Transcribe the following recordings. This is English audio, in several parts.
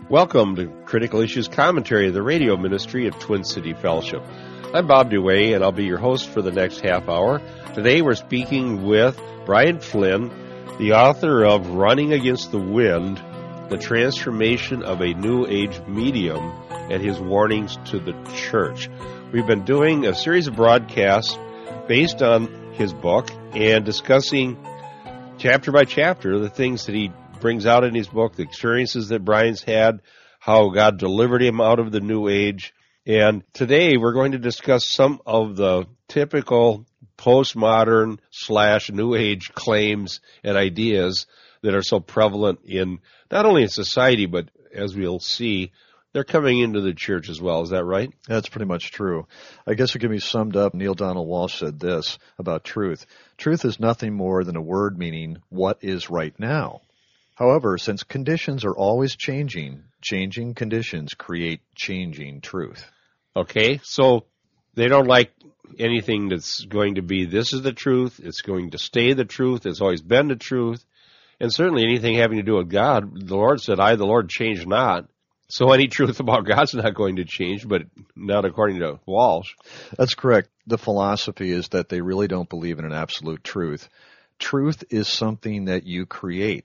Welcome to Critical Issues Commentary of the radio ministry of Twin City Fellowship. I'm Bob DeWay, and I'll be your host for the next half hour. Today we're speaking with Brian Flynn, the author of Running Against the Wind, The Transformation of a New Age Medium, and his warnings to the church. We've been doing a series of broadcasts based on his book and discussing chapter by chapter the things that he brings out in his book, the experiences that Brian's had, how God delivered him out of the New Age. And today we're going to discuss some of the typical postmodern / New Age claims and ideas that are so prevalent in not only in society, but as we'll see, they're coming into the church as well. Is that right? That's pretty much true. I guess it can be summed up. Neil Donald Walsch said this about truth. Truth is nothing more than a word meaning what is right now. However, since conditions are always changing, changing conditions create changing truth. Okay, so they don't like anything that's going to be, this is the truth, it's going to stay the truth, it's always been the truth, and certainly anything having to do with God. The Lord said, I, the Lord, change not. So any truth about God's not going to change, but not according to Walsh. That's correct. The philosophy is that they really don't believe in an absolute truth. Truth is something that you create.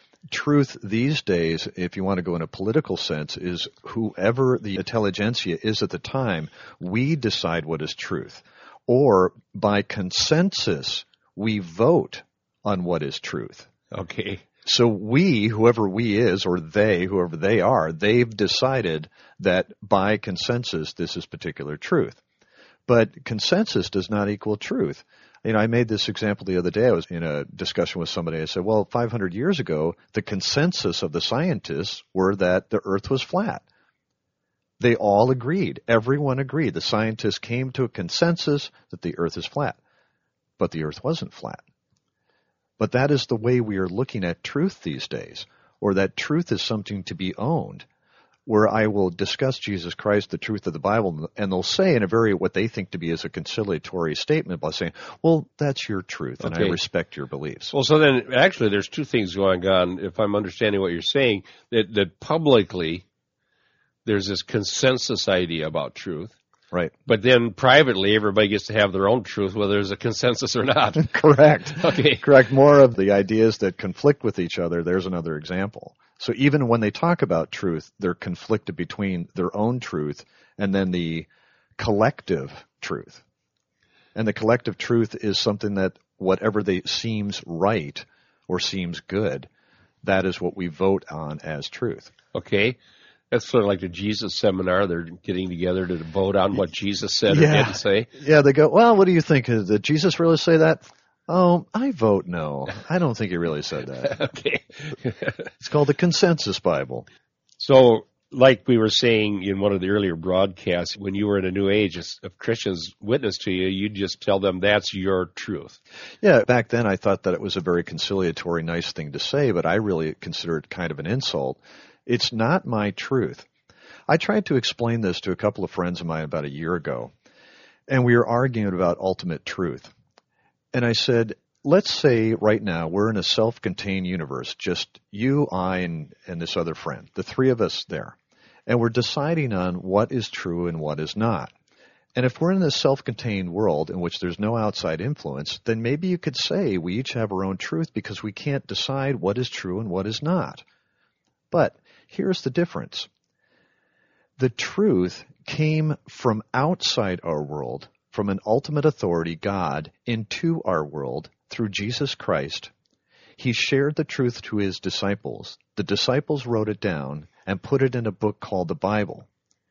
Truth these days, if you want to go in a political sense, is whoever the intelligentsia is at the time, we decide what is truth. Or by consensus, we vote on what is truth. Okay. So we, whoever we is, or they, whoever they are, they've decided that by consensus this is particular truth. But consensus does not equal truth. You know, I made this example the other day. I was in a discussion with somebody. I said, well, 500 years ago, the consensus of the scientists were that the earth was flat. They all agreed. Everyone agreed. The scientists came to a consensus that the earth is flat. But the earth wasn't flat. But that is the way we are looking at truth these days, or that truth is something to be owned, where I will discuss Jesus Christ, the truth of the Bible, and they'll say in a very, what they think to be as a conciliatory statement by saying, well, that's your truth, and okay. I respect your beliefs. Well, so then actually there's two things going on, if I'm understanding what you're saying, that publicly there's this consensus idea about truth. Right. But then privately, everybody gets to have their own truth, whether there's a consensus or not. Correct. Okay. Correct. More of the ideas that conflict with each other, there's another example. So even when they talk about truth, they're conflicted between their own truth and then the collective truth. And the collective truth is something that whatever seems right or seems good, that is what we vote on as truth. Okay. That's sort of like the Jesus seminar. They're getting together to vote on what Jesus said or didn't say. Yeah, they go, well, what do you think? Did Jesus really say that? Oh, I vote no. I don't think he really said that. Okay. It's called the Consensus Bible. So, like we were saying in one of the earlier broadcasts, when you were in a New Age, if Christians witness to you, you just tell them that's your truth. Yeah, back then I thought that it was a very conciliatory, nice thing to say, but I really consider it kind of an insult. It's not my truth. I tried to explain this to a couple of friends of mine about a year ago, and we were arguing about ultimate truth. And I said, let's say right now we're in a self-contained universe, just you, I, and this other friend, the three of us there, and we're deciding on what is true and what is not. And if we're in this self-contained world in which there's no outside influence, then maybe you could say we each have our own truth because we can't decide what is true and what is not. But here's the difference. The truth came from outside our world, from an ultimate authority, God, into our world through Jesus Christ. He shared the truth to his disciples. The disciples wrote it down and put it in a book called the Bible.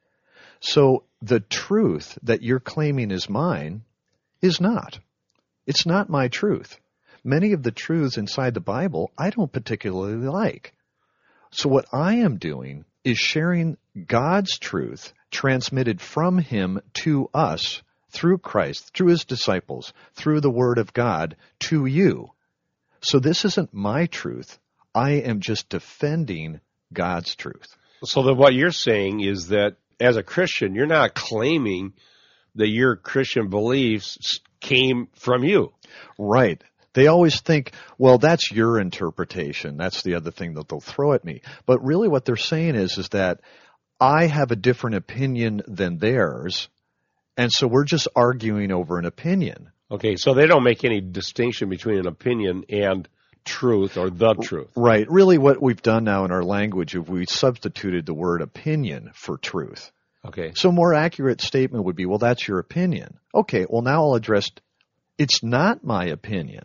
So the truth that you're claiming is mine is not. It's not my truth. Many of the truths inside the Bible I don't particularly like. So what I am doing is sharing God's truth transmitted from him to us through Christ, through his disciples, through the Word of God to you. So this isn't my truth. I am just defending God's truth. So then what you're saying is that as a Christian, you're not claiming that your Christian beliefs came from you. Right. They always think, well, that's your interpretation. That's the other thing that they'll throw at me. But really what they're saying is that I have a different opinion than theirs, and so we're just arguing over an opinion. Okay, so they don't make any distinction between an opinion and truth or the truth. Right. Really what we've done now in our language is we substituted the word opinion for truth. Okay. So a more accurate statement would be, well, that's your opinion. Okay, well, now I'll address, it's not my opinion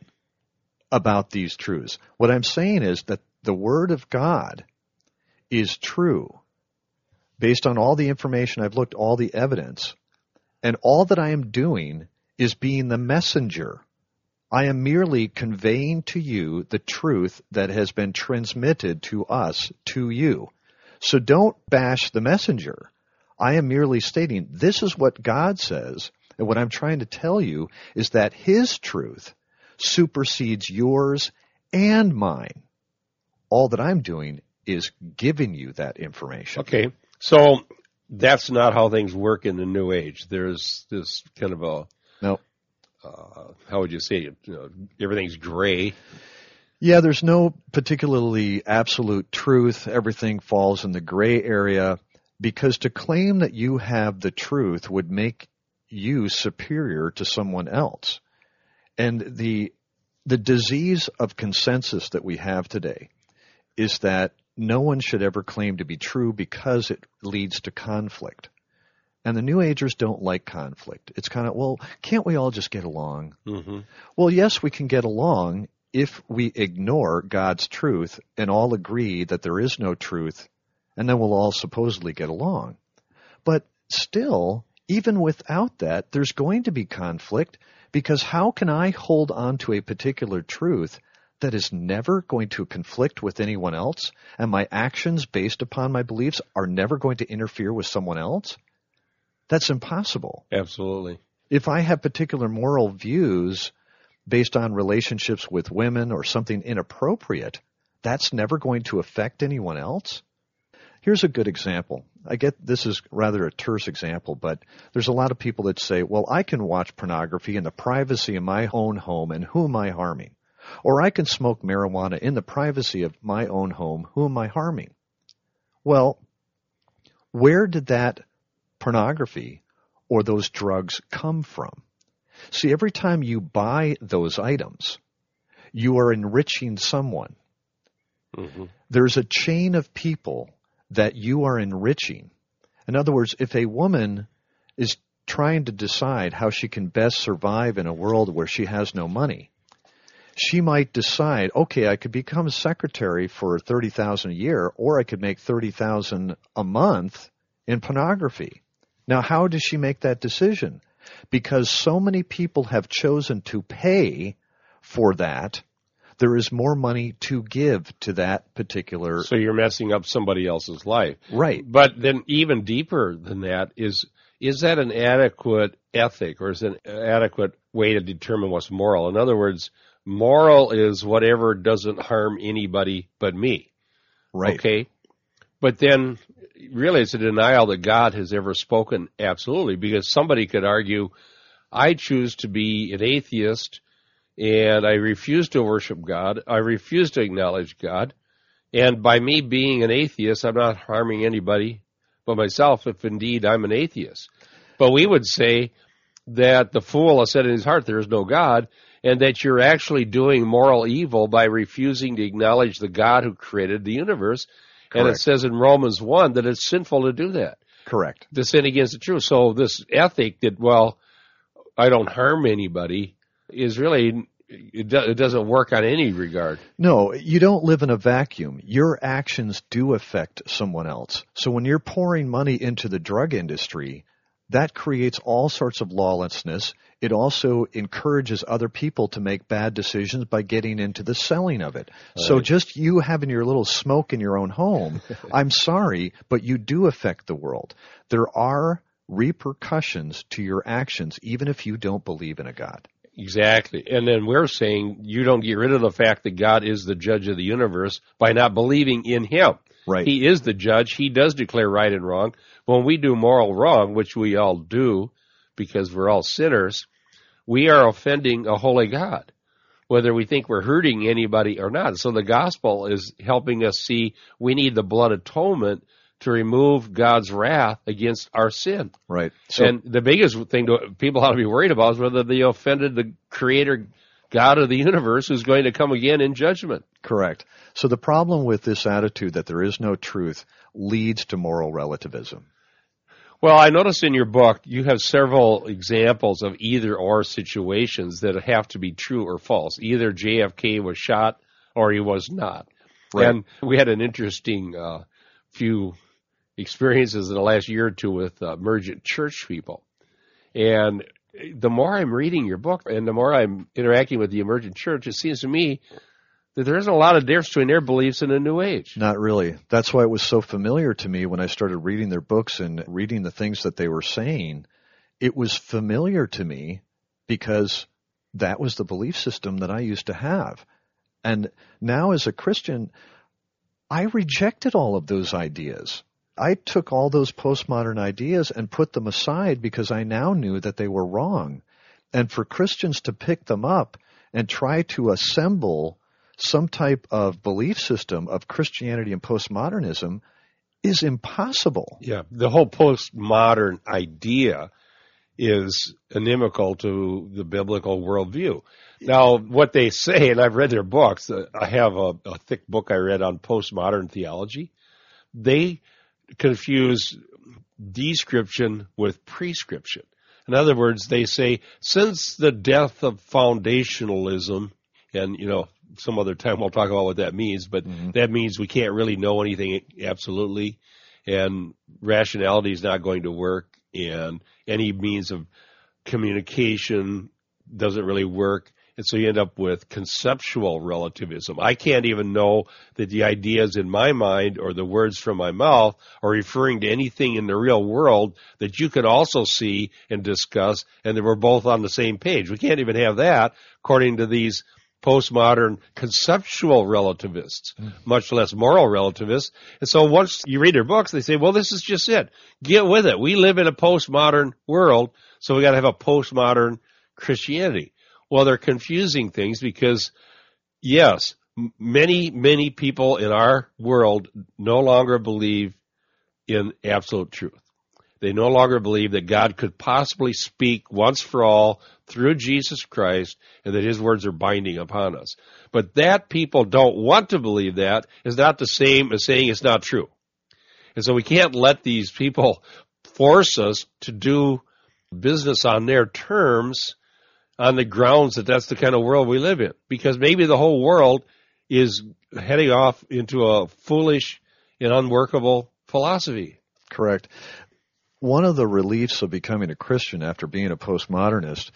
about these truths. What I'm saying is that the Word of God is true based on all the information I've looked, all the evidence, and all that I am doing is being the messenger. I am merely conveying to you the truth that has been transmitted to us, to you. So don't bash the messenger. I am merely stating this is what God says, and what I'm trying to tell you is that His truth supersedes yours and mine. All that I'm doing is giving you that information. Okay, so that's not how things work in the New Age. There's this kind of a, No. How would you say it? Everything's gray. Yeah, there's no particularly absolute truth. Everything falls in the gray area, because to claim that you have the truth would make you superior to someone else. And the disease of consensus that we have today is that no one should ever claim to be true because it leads to conflict. And the New Agers don't like conflict. It's kind of, well, can't we all just get along? Mm-hmm. Well, yes, we can get along if we ignore God's truth and all agree that there is no truth, and then we'll all supposedly get along. But still, even without that, there's going to be conflict, because how can I hold on to a particular truth that is never going to conflict with anyone else, and my actions based upon my beliefs are never going to interfere with someone else? That's impossible. Absolutely. If I have particular moral views based on relationships with women or something inappropriate, that's never going to affect anyone else. Here's a good example. I get this is rather a terse example, but there's a lot of people that say, well, I can watch pornography in the privacy of my own home, and who am I harming? Or I can smoke marijuana in the privacy of my own home, who am I harming? Well, where did that pornography or those drugs come from? See, every time you buy those items, you are enriching someone. Mm-hmm. There's a chain of people that you are enriching. In other words, if a woman is trying to decide how she can best survive in a world where she has no money, she might decide, okay, I could become a secretary for $30,000 a year, or I could make $30,000 a month in pornography. Now, how does she make that decision? Because so many people have chosen to pay for that, there is more money to give to that particular... So you're messing up somebody else's life. Right. But then even deeper than that is that an adequate ethic, or is it an adequate way to determine what's moral? In other words, moral is whatever doesn't harm anybody but me. Right. Okay? But then really it's a denial that God has ever spoken, absolutely, because somebody could argue, I choose to be an atheist, and I refuse to worship God. I refuse to acknowledge God. And by me being an atheist, I'm not harming anybody but myself, if indeed I'm an atheist. But we would say that the fool has said in his heart, there is no God, and that you're actually doing moral evil by refusing to acknowledge the God who created the universe. Correct. And it says in Romans 1 that it's sinful to do that. Correct. To sin against the truth. So this ethic that, well, I don't harm anybody is really, it doesn't work on any regard. No, you don't live in a vacuum. Your actions do affect someone else. So when you're pouring money into the drug industry, that creates all sorts of lawlessness. It also encourages other people to make bad decisions by getting into the selling of it. Right. So just you having your little smoke in your own home, I'm sorry, but you do affect the world. There are repercussions to your actions, even if you don't believe in a God. Exactly. And then we're saying you don't get rid of the fact that God is the judge of the universe by not believing in Him. Right. He is the judge. He does declare right and wrong. When we do moral wrong, which we all do because we're all sinners, we are offending a holy God. whether we think we're hurting anybody or not. So the gospel is helping us see we need the blood atonement to remove God's wrath against our sin. Right. So, and the biggest thing people ought to be worried about is whether they offended the Creator God of the universe, who's going to come again in judgment. Correct. So the problem with this attitude that there is no truth leads to moral relativism. Well, I noticed in your book you have several examples of either-or situations that have to be true or false. Either JFK was shot or he was not. Right. And we had an interesting few experiences in the last year or two with emergent church people. And the more I'm reading your book and the more I'm interacting with the emergent church, it seems to me that there isn't a lot of difference between their beliefs and the New Age. Not really. That's why it was so familiar to me when I started reading their books and reading the things that they were saying. It was familiar to me because that was the belief system that I used to have. And now as a Christian, I rejected all of those ideas. I took all those postmodern ideas and put them aside because I now knew that they were wrong. And for Christians to pick them up and try to assemble some type of belief system of Christianity and postmodernism is impossible. Yeah, the whole postmodern idea is inimical to the biblical worldview. Now, what they say, and I've read their books, I have a thick book I read on postmodern theology. They confuse description with prescription. In other words, they say, since the death of foundationalism, and, some other time we'll talk about what that means, but that means we can't really know anything absolutely, and rationality is not going to work, and any means of communication doesn't really work. And so you end up with conceptual relativism. I can't even know that the ideas in my mind or the words from my mouth are referring to anything in the real world that you could also see and discuss, and that we're both on the same page. We can't even have that according to these postmodern conceptual relativists, much less moral relativists. And so once you read their books, they say, well, this is just it. Get with it. We live in a postmodern world, so we got to have a postmodern Christianity. Well, they're confusing things because, yes, many, many people in our world no longer believe in absolute truth. They no longer believe that God could possibly speak once for all through Jesus Christ and that his words are binding upon us. But that people don't want to believe that is not the same as saying it's not true. And so we can't let these people force us to do business on their terms on the grounds that that's the kind of world we live in. Because maybe the whole world is heading off into a foolish and unworkable philosophy. Correct. One of the reliefs of becoming a Christian after being a postmodernist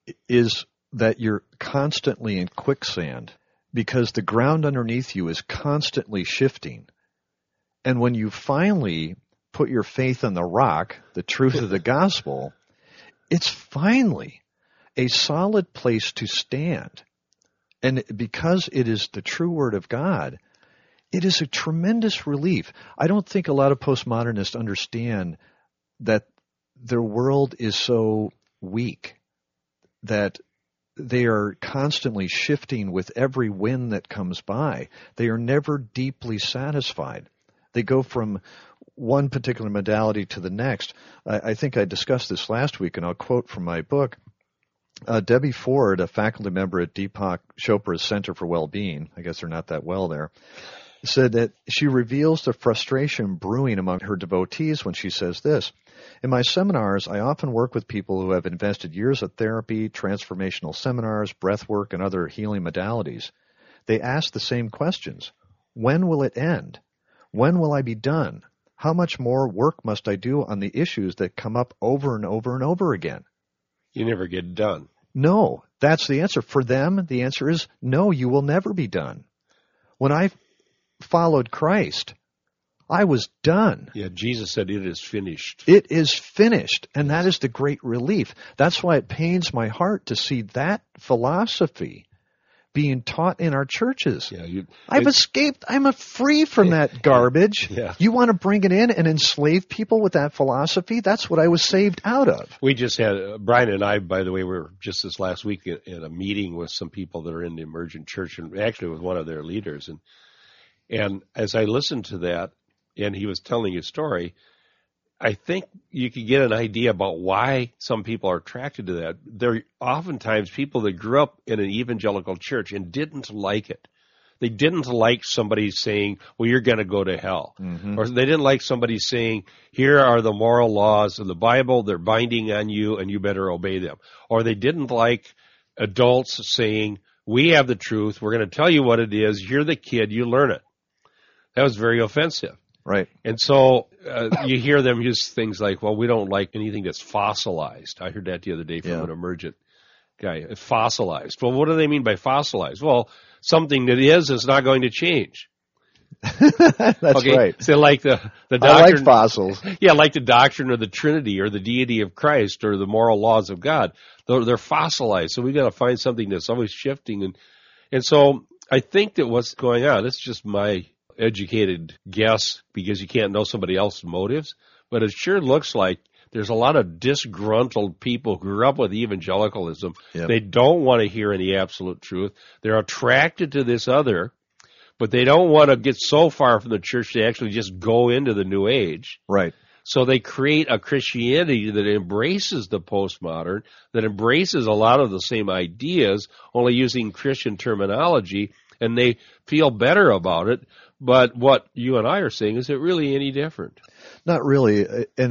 is that you're constantly in quicksand because the ground underneath you is constantly shifting. And when you finally put your faith in the rock, the truth of the gospel, it's finally a solid place to stand. And because it is the true word of God, it is a tremendous relief. I don't think a lot of postmodernists understand that their world is so weak that they are constantly shifting with every wind that comes by. They are never deeply satisfied. They go from one particular modality to the next. I think I discussed this last week, and I'll quote from my book. Debbie Ford, a faculty member at Deepak Chopra's Center for Wellbeing, I guess they're not that well there, said that she reveals the frustration brewing among her devotees when she says this: in my seminars, I often work with people who have invested years of therapy, transformational seminars, breath work, and other healing modalities. They ask the same questions. When will it end? When will I be done? How much more work must I do on the issues that come up over and over and over again? You never get done. No, that's the answer. For them, the answer is no, you will never be done. When I followed Christ, I was done. Yeah, Jesus said it is finished. It is finished, and that is the great relief. That's why it pains my heart to see that philosophy being taught in our churches. Yeah, I've escaped. I'm free from that garbage. Yeah. You want to bring it in and enslave people with that philosophy? That's what I was saved out of. We just had, Brian and I, by the way, we were just this last week in a meeting with some people that are in the emergent church, and actually with one of their leaders. And as I listened to that, and he was telling his story, I think you could get an idea about why some people are attracted to that. They're oftentimes people that grew up in an evangelical church and didn't like it. They didn't like somebody saying, well, you're going to go to hell. Mm-hmm. Or they didn't like somebody saying, here are the moral laws of the Bible. They're binding on you, and you better obey them. Or they didn't like adults saying, we have the truth. We're going to tell you what it is. You're the kid. You learn it. That was very offensive. Right. And so you hear them use things like, well, we don't like anything that's fossilized. I heard that the other day from an emergent guy. Fossilized. Well, what do they mean by fossilized? Well, something that is not going to change. That's right. So like the doctrine, I like fossils. Yeah, like the doctrine of the Trinity or the deity of Christ or the moral laws of God. They're fossilized. So we got to find something that's always shifting. And so I think that what's going on, this is just my educated guess because you can't know somebody else's motives, but it sure looks like there's a lot of disgruntled people who grew up with evangelicalism. Yep. They don't want to hear any absolute truth. They're attracted to this other, but they don't want to get so far from the church they actually just go into the New Age. Right. So they create a Christianity that embraces the postmodern, that embraces a lot of the same ideas, only using Christian terminology, and they feel better about it. But what you and I are saying, is it really any different? Not really.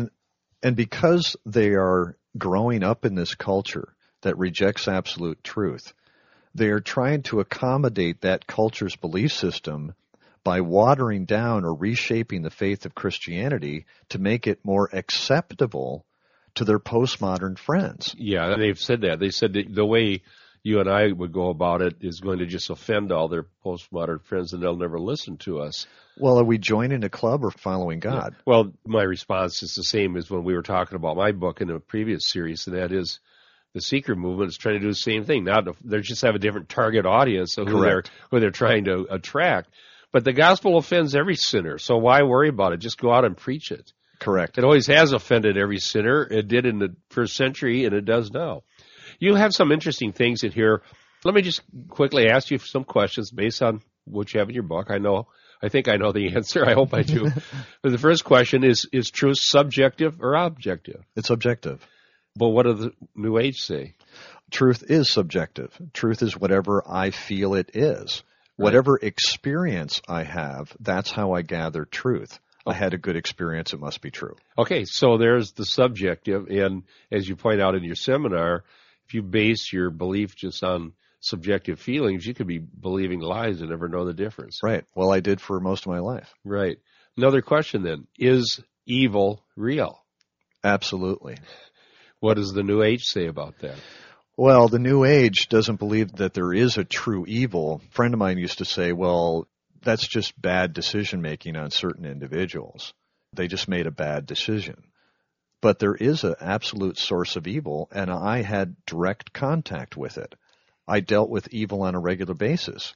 And because they are growing up in this culture that rejects absolute truth, they are trying to accommodate that culture's belief system by watering down or reshaping the faith of Christianity to make it more acceptable to their postmodern friends. Yeah, they've said that. They said that the way you and I would go about it is going to just offend all their postmodern friends, and they'll never listen to us. Well, are we joining a club or following God? Yeah. Well, my response is the same as when we were talking about my book in a previous series, and that is the seeker movement is trying to do the same thing. They just have a different target audience of who they're trying to attract. But the gospel offends every sinner, so why worry about it? Just go out and preach it. Correct. It always has offended every sinner. It did in the first century, and it does now. You have some interesting things in here. Let me just quickly ask you some questions based on what you have in your book. I think I know the answer. I hope I do. But the first question is truth subjective or objective? It's objective. But what does the New Age say? Truth is subjective. Truth is whatever I feel it is. Right. Whatever experience I have, that's how I gather truth. I had a good experience, it must be true. Okay, so there's the subjective, and as you point out in your seminar, if you base your belief just on subjective feelings, you could be believing lies and never know the difference. Right. Well, I did for most of my life. Right. Another question then, is evil real? Absolutely. What does the New Age say about that? Well, the New Age doesn't believe that there is a true evil. A friend of mine used to say, well, that's just bad decision-making on certain individuals. They just made a bad decision. But there is an absolute source of evil, and I had direct contact with it. I dealt with evil on a regular basis.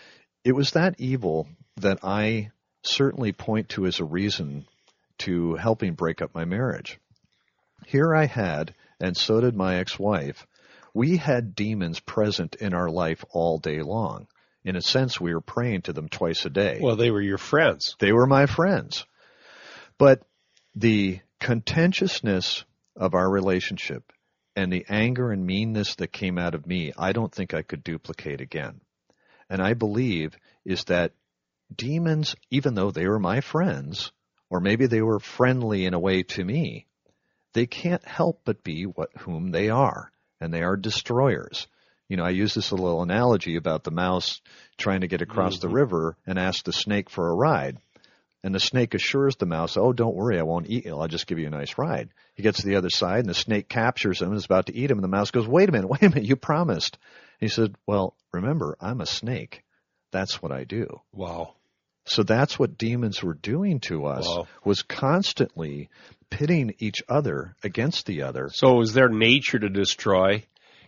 It was that evil that I certainly point to as a reason to helping break up my marriage. Here I had, and so did my ex-wife, we had demons present in our life all day long. In a sense, we were praying to them twice a day. Well, they were your friends. They were my friends. But the contentiousness of our relationship and the anger and meanness that came out of me, I don't think I could duplicate again. And I believe is that demons, even though they were my friends, or maybe they were friendly in a way to me, they can't help but be whom they are, and they are destroyers. You know, I use this little analogy about the mouse trying to get across the river and ask the snake for a ride. And the snake assures the mouse, oh, don't worry, I won't eat you. I'll just give you a nice ride. He gets to the other side, and the snake captures him and is about to eat him. And the mouse goes, wait a minute, you promised. He said, well, remember, I'm a snake. That's what I do. Wow. So that's what demons were doing to us, was constantly pitting each other against the other. So it was their nature to destroy,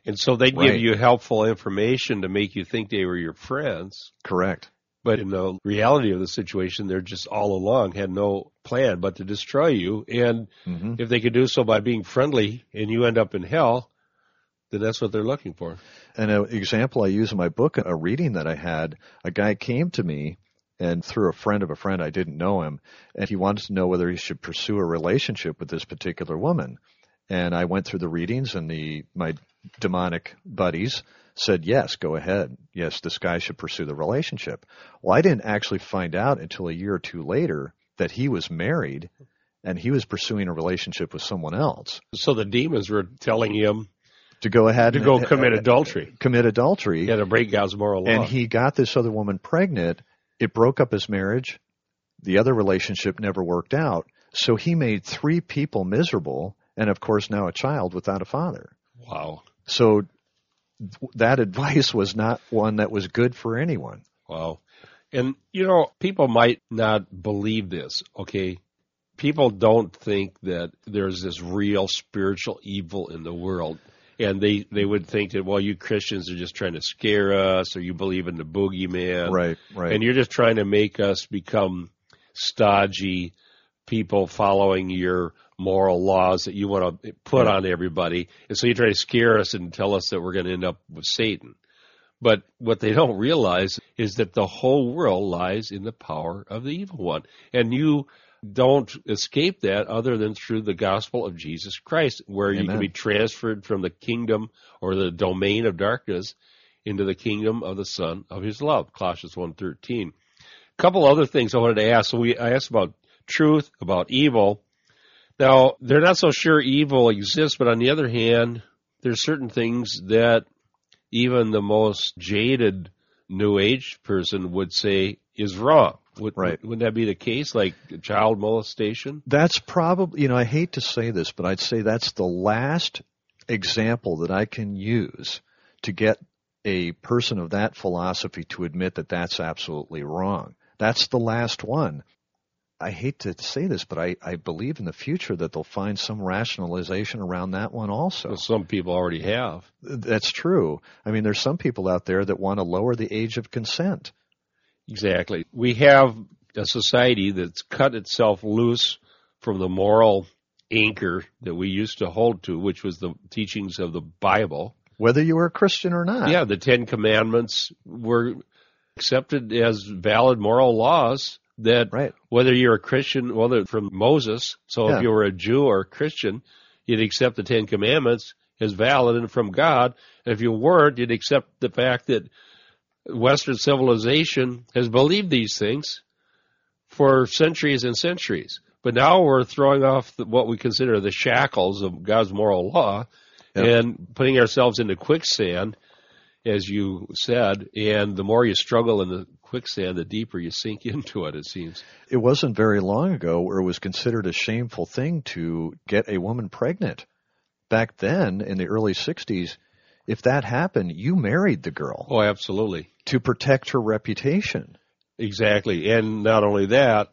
And so they'd Right. give you helpful information to make you think they were your friends. Correct. But in the reality of the situation, they're just all along had no plan but to destroy you. And Hmm. if they could do so by being friendly and you end up in hell, then that's what they're looking for. And an example I use in my book, a reading that I had, a guy came to me, and through a friend of a friend, I didn't know him, and he wanted to know whether he should pursue a relationship with this particular woman. And I went through the readings, and my demonic buddies said, yes, go ahead. Yes, this guy should pursue the relationship. Well, I didn't actually find out until a year or two later that he was married, and he was pursuing a relationship with someone else. So the demons were telling him To go ahead to and go commit adultery. Commit adultery. He had to break God's moral law. And he got this other woman pregnant. It broke up his marriage. The other relationship never worked out. So he made 3 people miserable, and of course now a child without a father. Wow. So that advice was not one that was good for anyone. Wow. And, people might not believe this, okay? People don't think that there's this real spiritual evil in the world. And they would think that, well, you Christians are just trying to scare us, or you believe in the boogeyman. Right. And you're just trying to make us become stodgy people following your moral laws that you want to put on everybody. And so you try to scare us and tell us that we're going to end up with Satan. But what they don't realize is that the whole world lies in the power of the evil one. And you don't escape that other than through the gospel of Jesus Christ, where Amen. you can be transferred from the kingdom or the domain of darkness into the kingdom of the Son of His love, Colossians 1:13. A couple other things I wanted to ask. So I asked about truth, about evil. Now, they're not so sure evil exists, but on the other hand, there's certain things that even the most jaded New Age person would say is wrong. Wouldn't that be the case, like child molestation? That's probably, I hate to say this, but I'd say that's the last example that I can use to get a person of that philosophy to admit that that's absolutely wrong. That's the last one. I hate to say this, but I believe in the future that they'll find some rationalization around that one also. Well, some people already have. That's true. I mean, there's some people out there that want to lower the age of consent. Exactly. We have a society that's cut itself loose from the moral anchor that we used to hold to, which was the teachings of the Bible. Whether you were a Christian or not. Yeah, the 10 Commandments were accepted as valid moral laws that whether you're a Christian, well, they're from Moses, so if you were a Jew or a Christian, you'd accept the 10 Commandments as valid and from God. And if you weren't, you'd accept the fact that Western civilization has believed these things for centuries and centuries. But now we're throwing off what we consider the shackles of God's moral law and putting ourselves into quicksand, as you said. And the more you struggle in the quicksand, the deeper you sink into it, it seems. It wasn't very long ago where it was considered a shameful thing to get a woman pregnant. Back then, in the early 60s, if that happened, you married the girl. Oh, absolutely. To protect her reputation. Exactly. And not only that,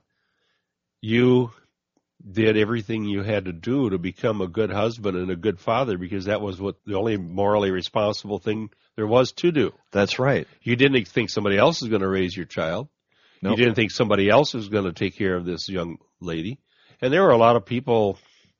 you did everything you had to do to become a good husband and a good father, because that was what the only morally responsible thing there was to do. That's right. You didn't think somebody else was going to raise your child. Nope. You didn't think somebody else was going to take care of this young lady. And there were a lot of people,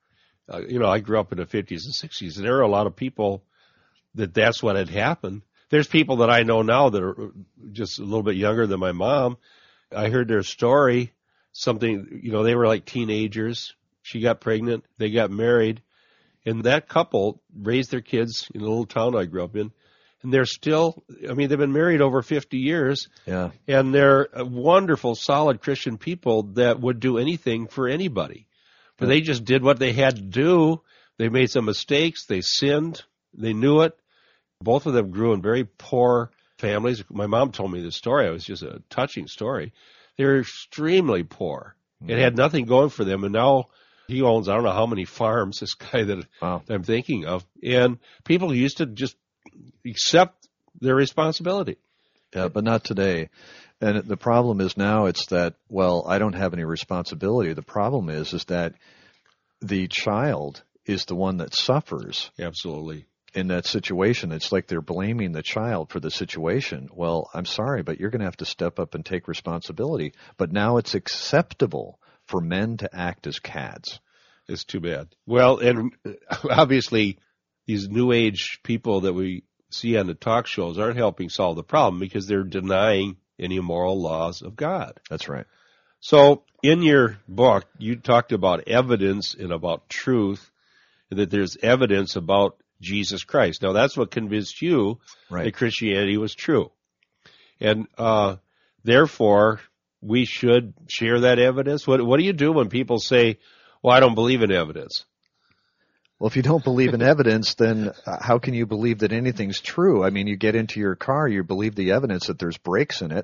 I grew up in the 50s and 60s, and there were a lot of people that's what had happened. There's people that I know now that are just a little bit younger than my mom. I heard their story, something, they were like teenagers. She got pregnant. They got married. And that couple raised their kids in a little town I grew up in. And they're still, they've been married over 50 years. Yeah. And they're wonderful, solid Christian people that would do anything for anybody. But they just did what they had to do. They made some mistakes. They sinned. They knew it. Both of them grew in very poor families. My mom told me this story. It was just a touching story. They were extremely poor. It had nothing going for them. And now he owns, I don't know how many farms, this guy that I'm thinking of. And people used to just accept their responsibility. Yeah, but not today. And the problem is now it's that, I don't have any responsibility. The problem is that the child is the one that suffers. Absolutely. in that situation. It's like they're blaming the child for the situation. Well, I'm sorry, but you're going to have to step up and take responsibility. But now it's acceptable for men to act as cads. It's too bad. Well, and obviously these New Age people that we see on the talk shows aren't helping solve the problem because they're denying any moral laws of God. That's right. So in your book, you talked about evidence and about truth, and that there's evidence about Jesus Christ. Now, that's what convinced you that Christianity was true. And therefore, we should share that evidence. What do you do when people say, well, I don't believe in evidence? Well, if you don't believe in evidence, then how can you believe that anything's true? I mean, you get into your car, you believe the evidence that there's brakes in it.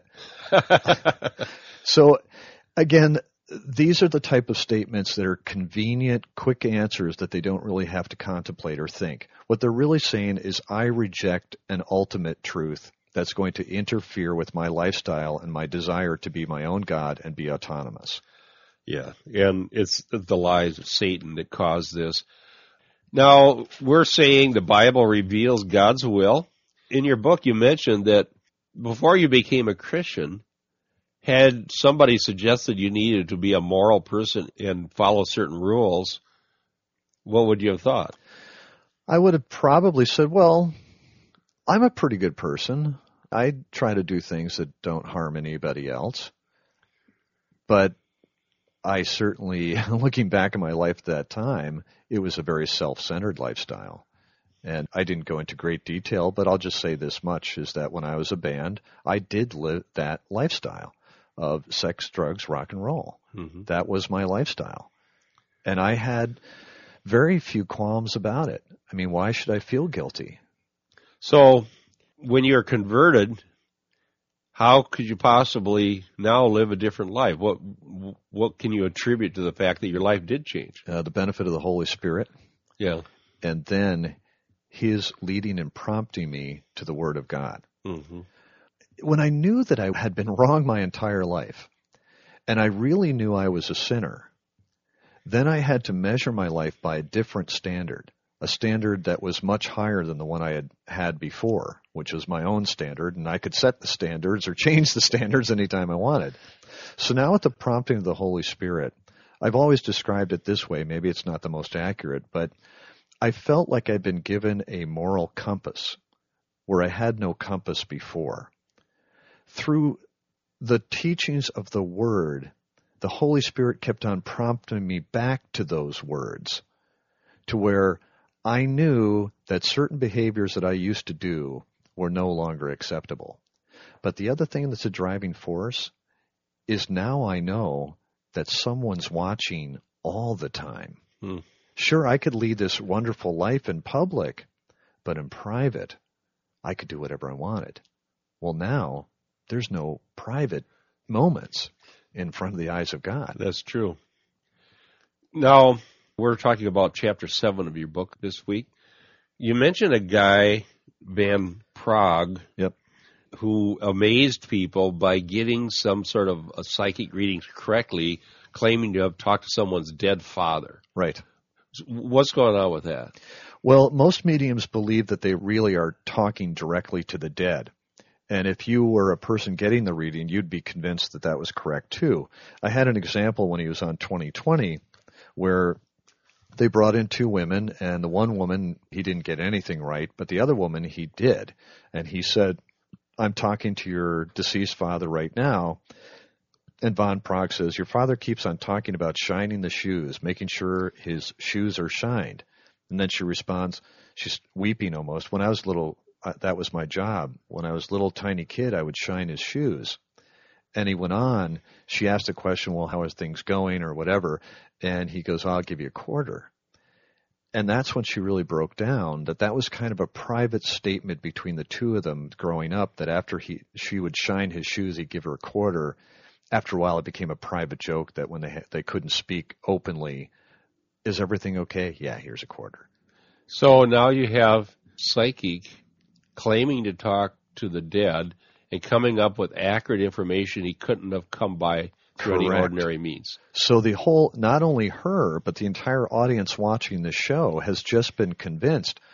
So, again, these are the type of statements that are convenient, quick answers that they don't really have to contemplate or think. What they're really saying is, I reject an ultimate truth that's going to interfere with my lifestyle and my desire to be my own God and be autonomous. Yeah, and it's the lies of Satan that cause this. Now, we're saying the Bible reveals God's will. In your book, you mentioned that before you became a Christian, had somebody suggested you needed to be a moral person and follow certain rules, what would you have thought? I would have probably said, well, I'm a pretty good person. I try to do things that don't harm anybody else. But I certainly, looking back at my life at that time, it was a very self-centered lifestyle. And I didn't go into great detail, but I'll just say this much, is that when I was a band, I did live that lifestyle of sex, drugs, rock and roll. Mm-hmm. That was my lifestyle. And I had very few qualms about it. I mean, why should I feel guilty? So when you're converted, how could you possibly now live a different life? What can you attribute to the fact that your life did change? The benefit of the Holy Spirit. Yeah. And then His leading and prompting me to the Word of God. Mm-hmm. When I knew that I had been wrong my entire life, and I really knew I was a sinner, then I had to measure my life by a different standard, a standard that was much higher than the one I had had before, which was my own standard, and I could set the standards or change the standards anytime I wanted. So now with the prompting of the Holy Spirit, I've always described it this way. Maybe it's not the most accurate, but I felt like I'd been given a moral compass where I had no compass before. Through the teachings of the Word, the Holy Spirit kept on prompting me back to those words, to where I knew that certain behaviors that I used to do were no longer acceptable. But the other thing that's a driving force is now I know that someone's watching all the time. Sure, I could lead this wonderful life in public, but in private, I could do whatever I wanted. Well, now there's no private moments in front of the eyes of God. That's true. Now, we're talking about chapter 7 of your book this week. You mentioned a guy, Van Praagh, who amazed people by getting some sort of a psychic reading correctly, claiming to have talked to someone's dead father. Right. What's going on with that? Well, most mediums believe that they really are talking directly to the dead. And if you were a person getting the reading, you'd be convinced that that was correct too. I had an example when he was on 2020 where they brought in 2 women, and the one woman, he didn't get anything right, but the other woman, he did. And he said, I'm talking to your deceased father right now. And Van Praagh says, your father keeps on talking about shining the shoes, making sure his shoes are shined. And then she responds, she's weeping almost. When I was little, that was my job. When I was a little tiny kid, I would shine his shoes. And he went on, she asked a question, well, how are things going or whatever? And he goes, I'll give you a quarter. And that's when she really broke down, that was kind of a private statement between the two of them growing up, that after she would shine his shoes, he'd give her a quarter. After a while, it became a private joke that when they couldn't speak openly, is everything okay? Yeah, here's a quarter. So now you have psychic claiming to talk to the dead and coming up with accurate information he couldn't have come by through any ordinary means. So the whole, not only her, but the entire audience watching the show has just been convinced,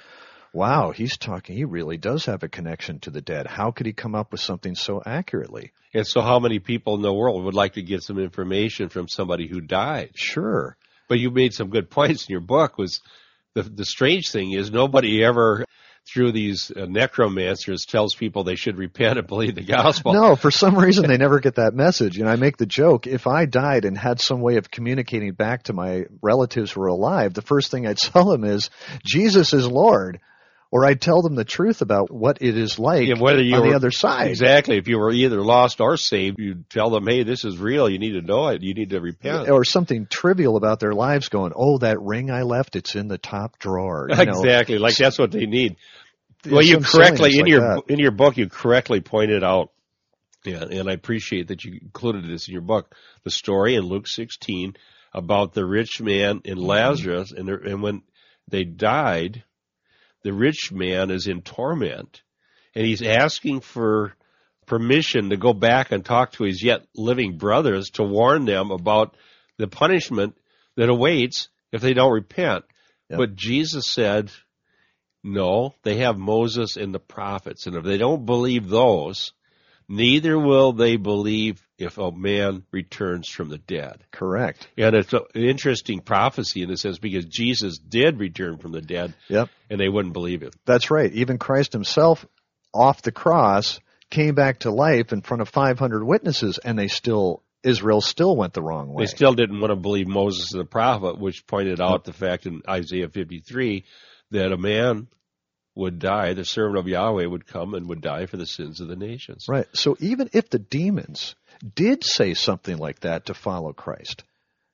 wow, he really does have a connection to the dead. How could he come up with something so accurately? And so how many people in the world would like to get some information from somebody who died? Sure. But you made some good points in your book. Was the strange thing is nobody ever, through these necromancers, tells people they should repent and believe the gospel. No, for some reason they never get that message. And I make the joke, if I died and had some way of communicating back to my relatives who were alive, the first thing I'd tell them is, Jesus is Lord. Or I'd tell them the truth about what it is like on the other side. Exactly. If you were either lost or saved, you'd tell them, hey, this is real. You need to know it. You need to repent. Or something trivial about their lives going, oh, that ring I left, it's in the top drawer. Exactly. Like that's what they need. Well, you correctly, in your book, you correctly pointed out, and I appreciate that you included this in your book, the story in Luke 16 about the rich man and Lazarus, and when they died, the rich man is in torment, and he's asking for permission to go back and talk to his yet living brothers to warn them about the punishment that awaits if they don't repent. Yep. But Jesus said, no, they have Moses and the prophets, and if they don't believe those, neither will they believe if a man returns from the dead. Correct. And it's an interesting prophecy in a sense because Jesus did return from the dead, yep, and they wouldn't believe it. That's right. Even Christ himself, off the cross, came back to life in front of 500 witnesses, and Israel still went the wrong way. They still didn't want to believe Moses and the prophet, which pointed out the fact in Isaiah 53 that a man would die, the servant of Yahweh would come and would die for the sins of the nations. Right. So even if the demons did say something like that to follow Christ,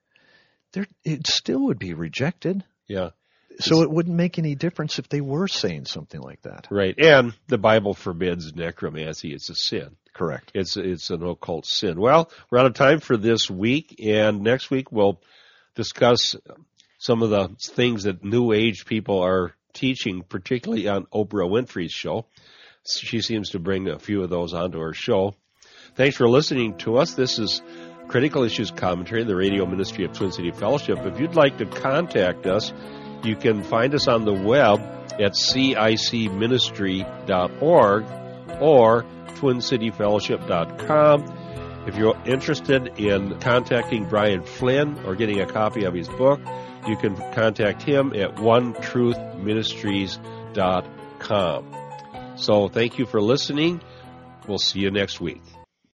it still would be rejected. Yeah. So it wouldn't make any difference if they were saying something like that. Right. And the Bible forbids necromancy. It's a sin. Correct. It's an occult sin. Well, we're out of time for this week, and next week we'll discuss some of the things that New Age people are teaching, particularly on Oprah Winfrey's show. She seems to bring a few of those onto her show. Thanks for listening to us. This is Critical Issues Commentary, the radio ministry of Twin City Fellowship. If you'd like to contact us, you can find us on the web at cicministry.org or twincityfellowship.com. If you're interested in contacting Brian Flynn or getting a copy of his book, you can contact him at onetruthministries.com. So thank you for listening. We'll see you next week.